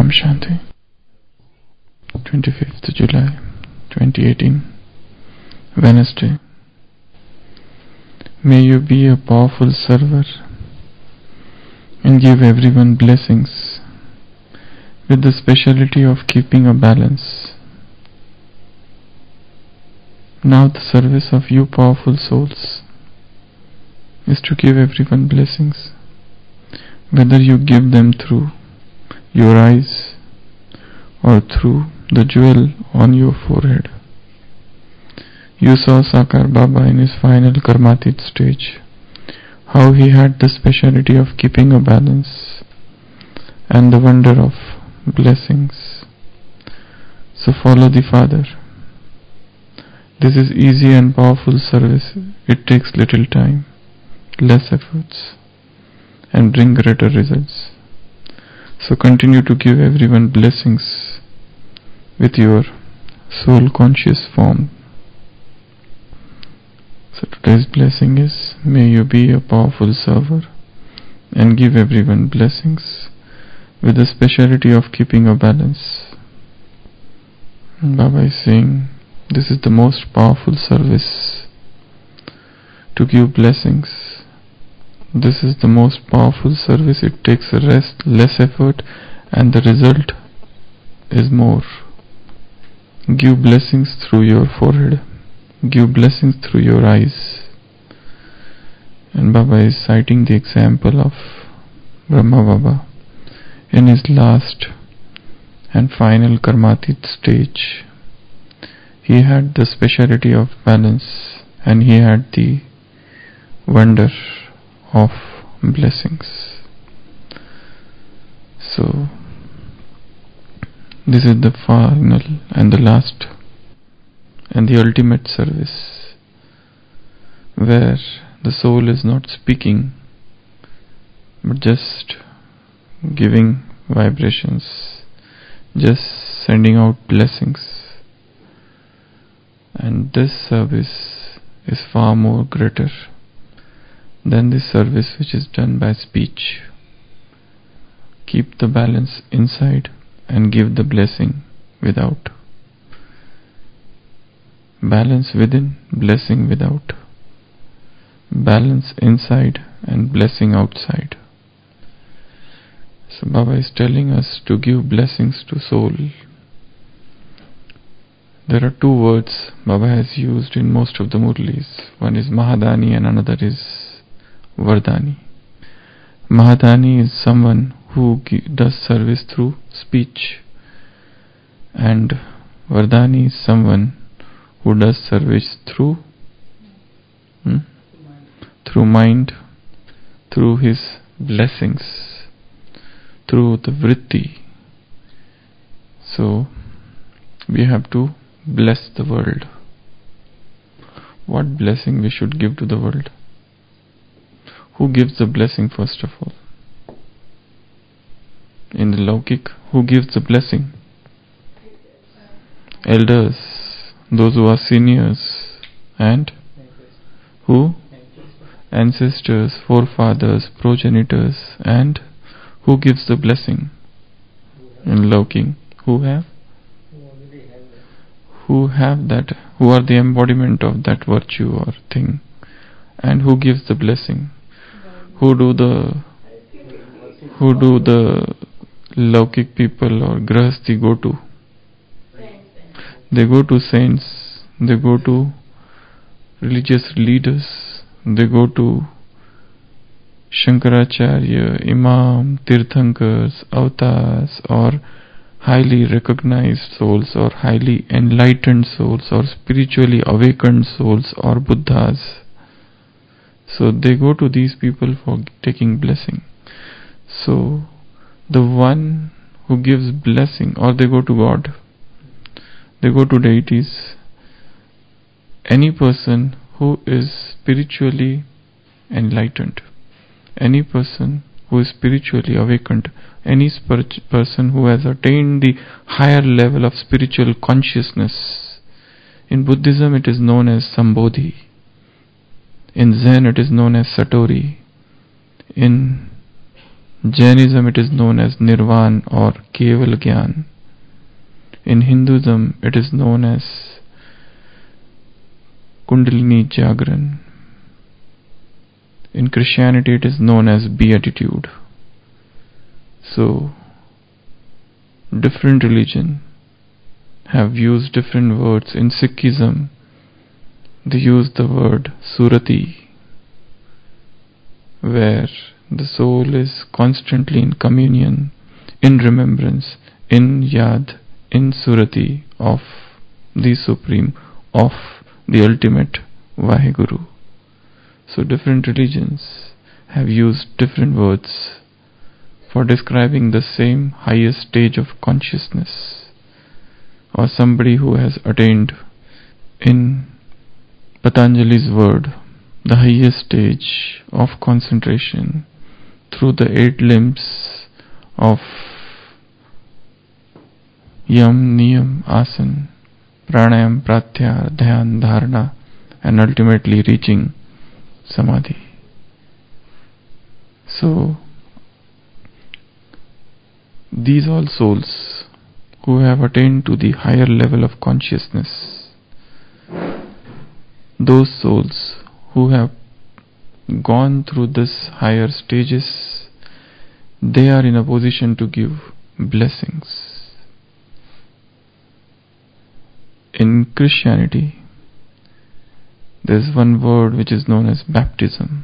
Om Shanti. 25th July 2018, Wednesday. May you be a powerful server and give everyone blessings with the speciality of keeping a balance. Now the service of you powerful souls is to give everyone blessings, whether you give them through your eyes or through the jewel on your forehead. You saw Sakar Baba in his final Karmatit stage, how he had the speciality of keeping a balance and the wonder of blessings. So follow the Father. This is easy and powerful service. It takes little time, less efforts, and bring greater results. So continue to give everyone blessings with your soul conscious form. So today's blessing is, may you be a powerful server and give everyone blessings with the speciality of keeping a balance. And Baba is saying, this is the most powerful service, to give blessings. This is the most powerful service. It takes less effort, and the result is more. Give blessings through your forehead. Give blessings through your eyes. And Baba is citing the example of Brahma Baba in his last and final Karmatit stage. He had the speciality of balance, and he had the wonder of blessings. So this is the final and the last and the ultimate service, where the soul is not speaking but just giving vibrations, just sending out blessings. And this service is far more greater than the service which is done by speech. Keep the balance inside and give the blessing without. Balance within, blessing without. Balance inside and blessing outside. So Baba is telling us to give blessings to soul. There are two words Baba has used in most of the Murlis. One is Mahadani and another is Vardani. Mahadani is someone who does service through speech, and Vardani is someone who does service through mind, through his blessings, through the vritti. So we have to bless the world. What blessing we should give to the world? Who gives the blessing first of all? In the Laukik, who gives the blessing? Elders, those who are seniors. And who? Ancestors, forefathers, progenitors. And who gives the blessing? In Laukik, who have? Who have that, who are the embodiment of that virtue or thing, and who gives the blessing? Who do the Laukik people or Grahasti go to? They go to saints, they go to religious leaders, they go to Shankaracharya, Imam, Tirthankars, Avatars, or highly recognized souls, or highly enlightened souls, or spiritually awakened souls, or Buddhas. So they go to these people for taking blessing. So the one who gives blessing, or they go to God, they go to deities. Any person who is spiritually enlightened, any person who is spiritually awakened, any person who has attained the higher level of spiritual consciousness. In Buddhism it is known as Sambodhi. In Zen it is known as Satori. In Jainism, it is known as Nirvan or Keval Gyan. In Hinduism, it is known as Kundalini Jagran. In Christianity, it is known as Beatitude. So, different religions have used different words. In Sikhism, they use the word Surati, where the soul is constantly in communion, in remembrance, in Yad, in Surati of the Supreme, of the ultimate Vaheguru. So different religions have used different words for describing the same highest stage of consciousness, or somebody who has attained, in Patanjali's word, the highest stage of concentration through the 8 limbs of Yam, Niyam, Asan, Pranayam, Pratyahara, Dhyan, Dharana, and ultimately reaching Samadhi. So, these all souls who have attained to the higher level of consciousness, those souls who have gone through this higher stages, they are in a position to give blessings. In Christianity, there is one word which is known as baptism.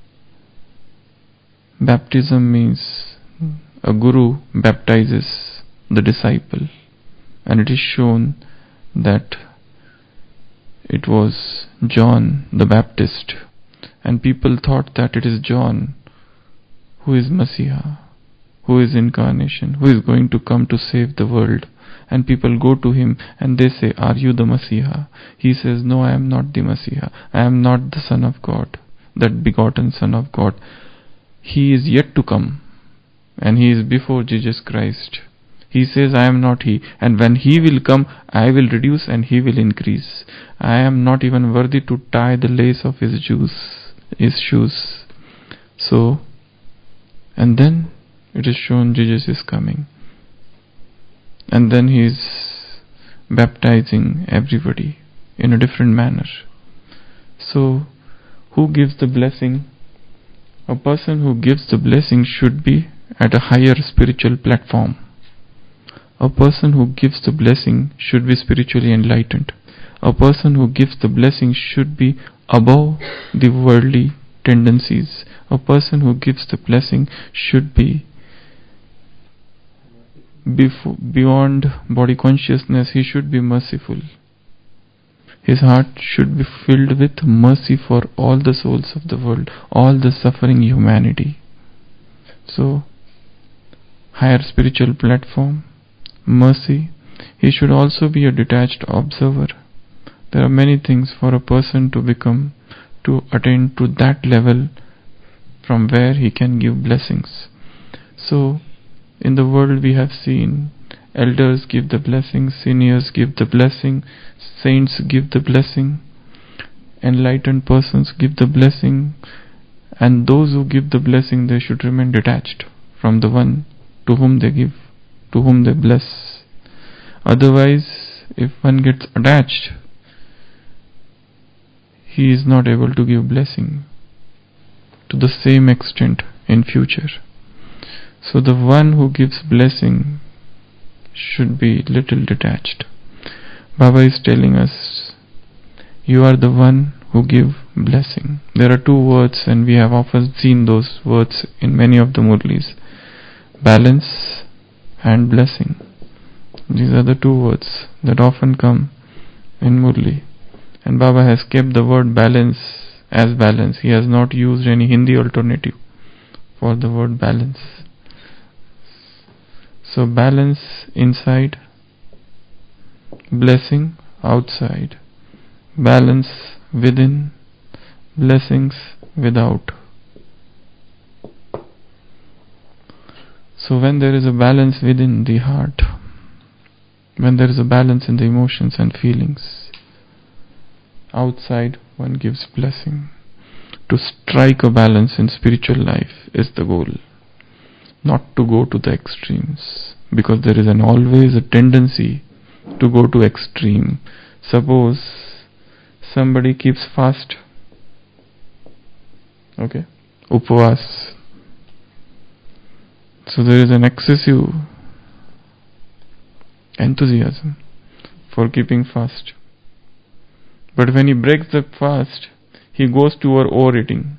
Baptism means a guru baptizes the disciple, and it is shown that it was John the Baptist, and people thought that it is John who is Messiah, who is incarnation, who is going to come to save the world. And people go to him and they say, "Are you the Messiah?" He says, "No, I am not the Messiah. I am not the Son of God, that begotten Son of God. He is yet to come, and he is before Jesus Christ." He says, "I am not he, and when he will come, I will reduce and he will increase. I am not even worthy to tie the lace of his shoes." So, and then it is shown Jesus is coming. And then he is baptizing everybody in a different manner. So, who gives the blessing? A person who gives the blessing should be at a higher spiritual platform. A person who gives the blessing should be spiritually enlightened. A person who gives the blessing should be above the worldly tendencies. A person who gives the blessing should be beyond body consciousness. He should be merciful. His heart should be filled with mercy for all the souls of the world, all the suffering humanity. So, higher spiritual platform, mercy. He should also be a detached observer. There are many things for a person to attain to that level from where he can give blessings. So, in the world we have seen elders give the blessing, seniors give the blessing, saints give the blessing, enlightened persons give the blessing, and those who give the blessing, they should remain detached from the one to whom they give, to whom they bless. Otherwise, if one gets attached, he is not able to give blessing to the same extent in future. So the one who gives blessing should be little detached. Baba is telling us, you are the one who give blessing. There are 2 words, and we have often seen those words in many of the Murlis: balance and blessing. These are the 2 words that often come in Murli. And Baba has kept the word balance as balance. He has not used any Hindi alternative for the word balance. So balance inside, blessing outside, balance within, blessings without. So when there is a balance within the heart, when there is a balance in the emotions and feelings, outside one gives blessing. To strike a balance in spiritual life is the goal. not to go to the extremes, because there is always a tendency to go to extreme. Suppose somebody keeps fast, okay, upvas, so there is an excessive enthusiasm for keeping fast. But when he breaks the fast, he goes toward overeating.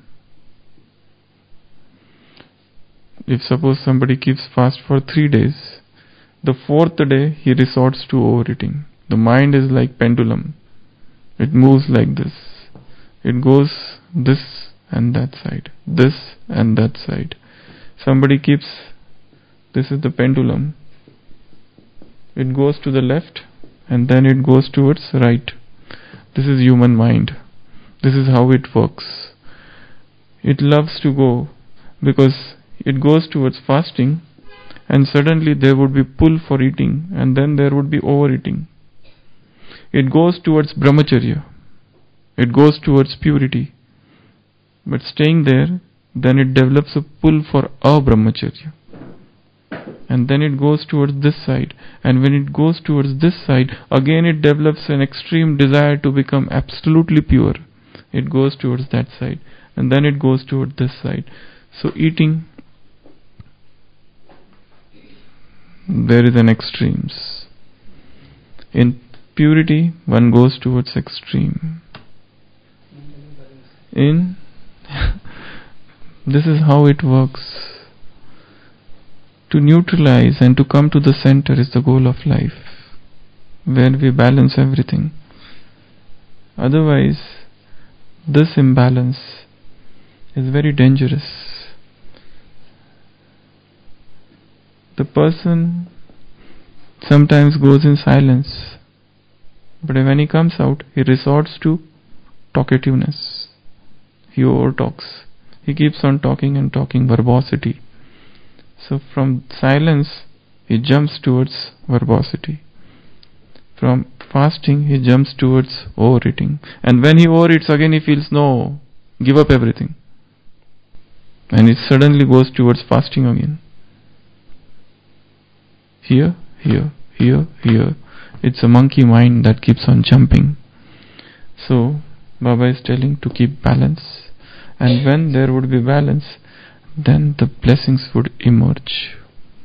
If suppose somebody keeps fast for 3 days, the 4th day he resorts to overeating. The mind is like pendulum. It moves like this. It goes this and that side, this and that side. Somebody keeps, this is the pendulum. It goes to the left and then it goes towards right. This is human mind. This is how it works. It loves to go because it goes towards fasting, and suddenly there would be pull for eating, and then there would be overeating. It goes towards brahmacharya. It goes towards purity. But staying there, then it develops a pull for brahmacharya. And then it goes towards this side. And when it goes towards this side, again it develops an extreme desire to become absolutely pure. It goes towards that side. And then it goes towards this side. So eating, there is an extremes. In purity, one goes towards extreme. In this is how it works. To neutralize and to come to the center is the goal of life, where we balance everything. Otherwise, this imbalance is very dangerous. The person sometimes goes in silence, but when he comes out, he resorts to talkativeness. He overtalks. He keeps on talking and talking, verbosity. So from silence, he jumps towards verbosity. From fasting, he jumps towards overeating. And when he overeats, again he feels, no, give up everything. And he suddenly goes towards fasting again. Here, here, here, here. It's a monkey mind that keeps on jumping. So, Baba is telling to keep balance. And when there would be balance, then the blessings would emerge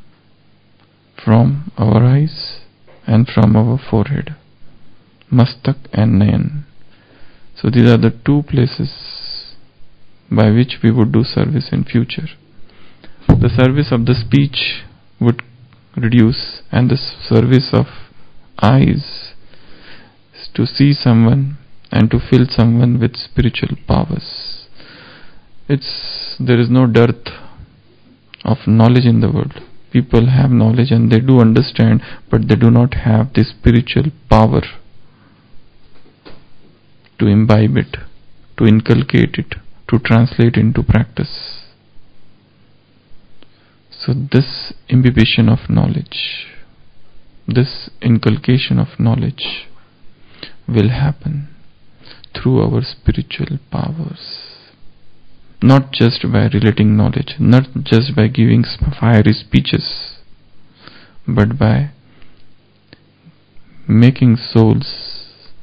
from our eyes and from our forehead, Mastak and Nayan. So these are the two places by which we would do service in future. The service of the speech would reduce, and the service of eyes is to see someone and to fill someone with spiritual powers. There is no dearth of knowledge in the world. People have knowledge and they do understand, but they do not have the spiritual power to imbibe it, to inculcate it, to translate into practice. So this imbibition of knowledge, this inculcation of knowledge will happen through our spiritual powers. Not just by relating knowledge, not just by giving fiery speeches, but by making souls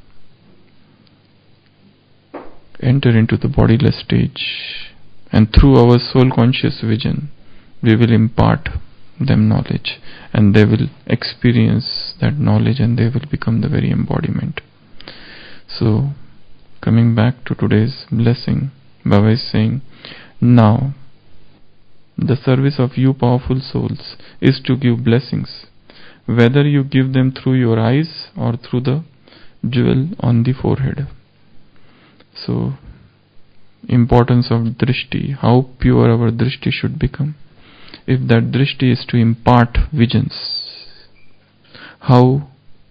enter into the bodiless stage, and through our soul conscious vision we will impart them knowledge, and they will experience that knowledge and they will become the very embodiment. So, coming back to today's blessing, Baba is saying, now the service of you powerful souls is to give blessings, whether you give them through your eyes or through the jewel on the forehead. So, importance of drishti, how pure our drishti should become. If that drishti is to impart visions, how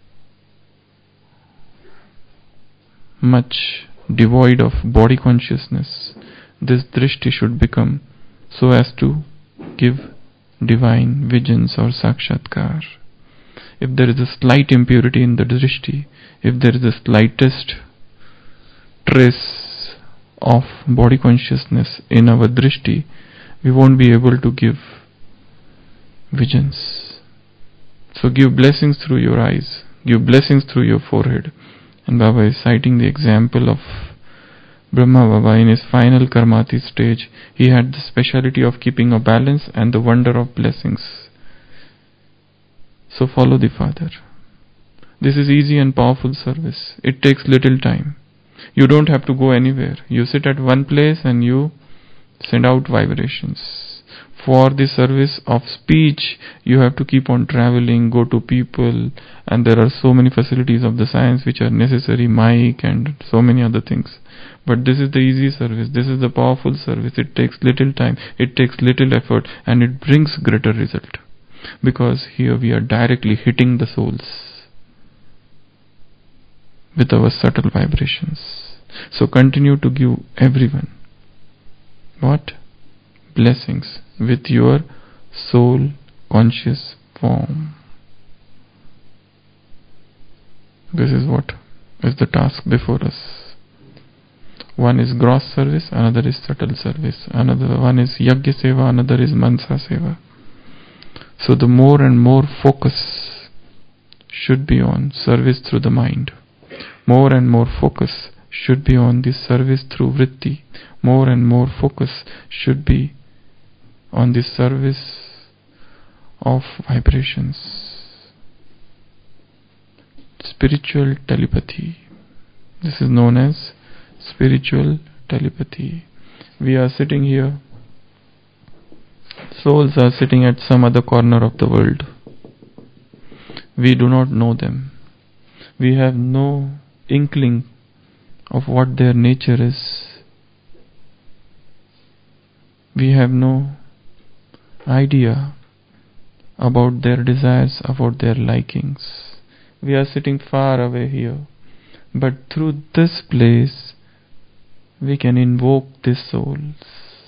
much devoid of body consciousness this drishti should become, so as to give divine visions or sakshatkar. If there is a slight impurity in the drishti, if there is the slightest trace of body consciousness in our drishti, we won't be able to give visions. So give blessings through your eyes, give blessings through your forehead. And Baba is citing the example of Brahma Baba in his final Karmati stage. He had the speciality of keeping a balance and the wonder of blessings. So follow the Father. This is easy and powerful service. It takes little time. You don't have to go anywhere. You sit at one place and you send out vibrations. For the service of speech, you have to keep on traveling, go to people, and there are so many facilities of the science which are necessary, mic and so many other things. But this is the easy service, this is the powerful service. It takes little time, it takes little effort, and it brings greater result. Because here we are directly hitting the souls with our subtle vibrations. So continue to give everyone what? Blessings with your soul conscious form. This is what is the task before us. One is gross service, another is subtle service, another one is yajna seva, another is mansa seva. So the more and more focus should be on service through the mind. More and more focus should be on the service through vritti. More and more focus should be on the service of vibrations. Spiritual telepathy. This is known as spiritual telepathy. We are sitting here. Souls are sitting at some other corner of the world. We do not know them. We have no inkling of what their nature is. We have no idea about their desires, about their likings. We are sitting far away here, but through this place we can invoke these souls.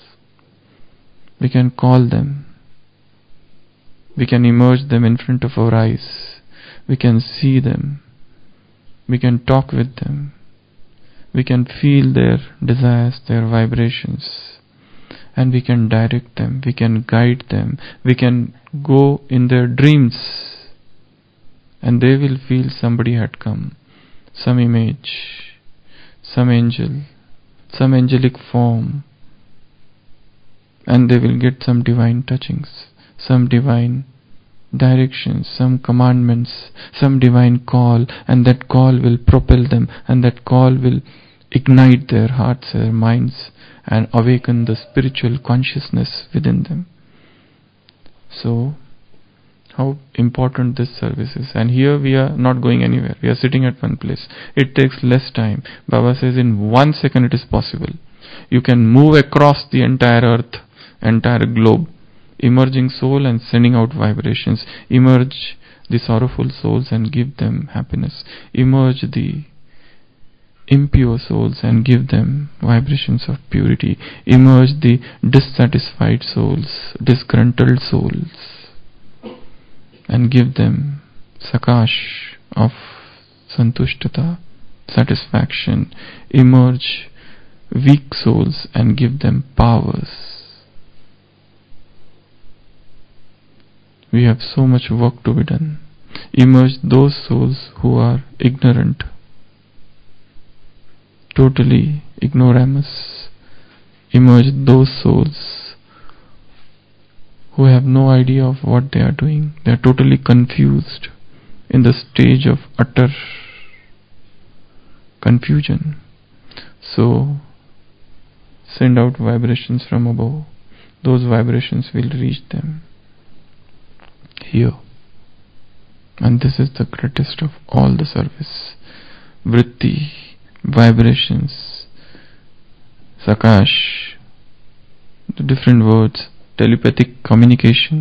We can call them. We can emerge them in front of our eyes. We can see them. We can talk with them. We can feel their desires, their vibrations. And we can direct them, we can guide them, we can go in their dreams, and they will feel somebody had come, some image, some angel, some angelic form, and they will get some divine touchings, some divine directions, some commandments, some divine call, and that call will propel them, and that call will ignite their hearts, their minds, and awaken the spiritual consciousness within them. So, how important this service is. And here we are not going anywhere. We are sitting at one place. It takes less time. Baba says in 1 second it is possible. You can move across the entire earth, entire globe, emerging soul and sending out vibrations. Emerge the sorrowful souls and give them happiness. Emerge the impure souls and give them vibrations of purity. Emerge the dissatisfied souls, disgruntled souls, and give them sakash of santushtata, satisfaction. Emerge weak souls and give them powers. We have so much work to be done. Emerge those souls who are ignorant, totally ignoramus. Emerge those souls who have no idea of what they are doing. They are totally confused in the stage of utter confusion. So send out vibrations from above. Those vibrations will reach them here. And this is the greatest of all the service. Vritti, vibrations, sakash, the different words, telepathic communication,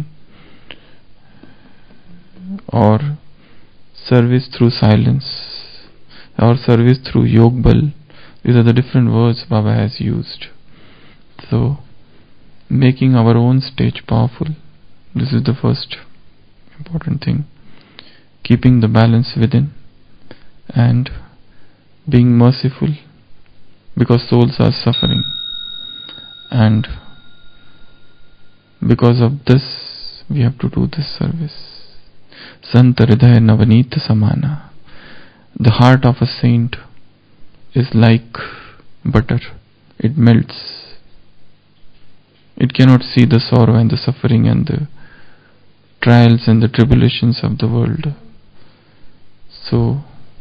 or service through silence, or service through yog bal. These are the different words Baba has used. So, making our own stage powerful. This is the first important thing. Keeping the balance within and being merciful, because souls are suffering, and because of this We have to do this service. Sant Hridaya Navanita Samana. The heart of a saint is like butter. It melts. It cannot see the sorrow and the suffering and the trials and the tribulations of the world. So,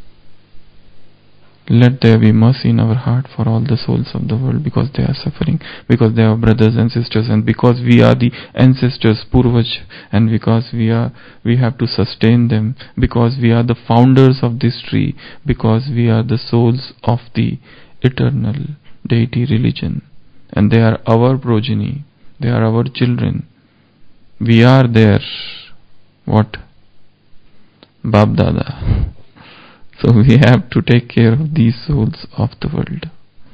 let there be mercy in our heart for all the souls of the world, because they are suffering, because they are brothers and sisters, and because we are the ancestors, Purvaj, and because we have to sustain them, because we are the founders of this tree, because we are the souls of the eternal deity religion, and they are our progeny, they are our children. We are their what? Bab Dada. So we have to take care of these souls of the world.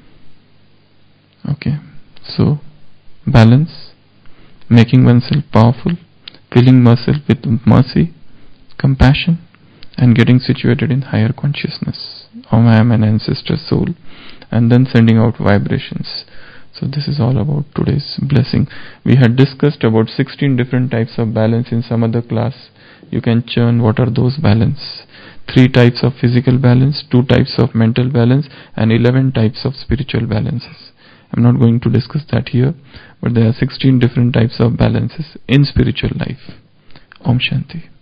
Okay. So, balance, making oneself powerful, filling oneself with mercy, compassion, and getting situated in higher consciousness. I am an ancestor soul. And then sending out vibrations. So this is all about today's blessing. We had discussed about 16 different types of balance in some other class. You can churn what are those balance. 3 types of physical balance, 2 types of mental balance, and 11 types of spiritual balances. I'm not going to discuss that here, but there are 16 different types of balances in spiritual life. Om Shanti.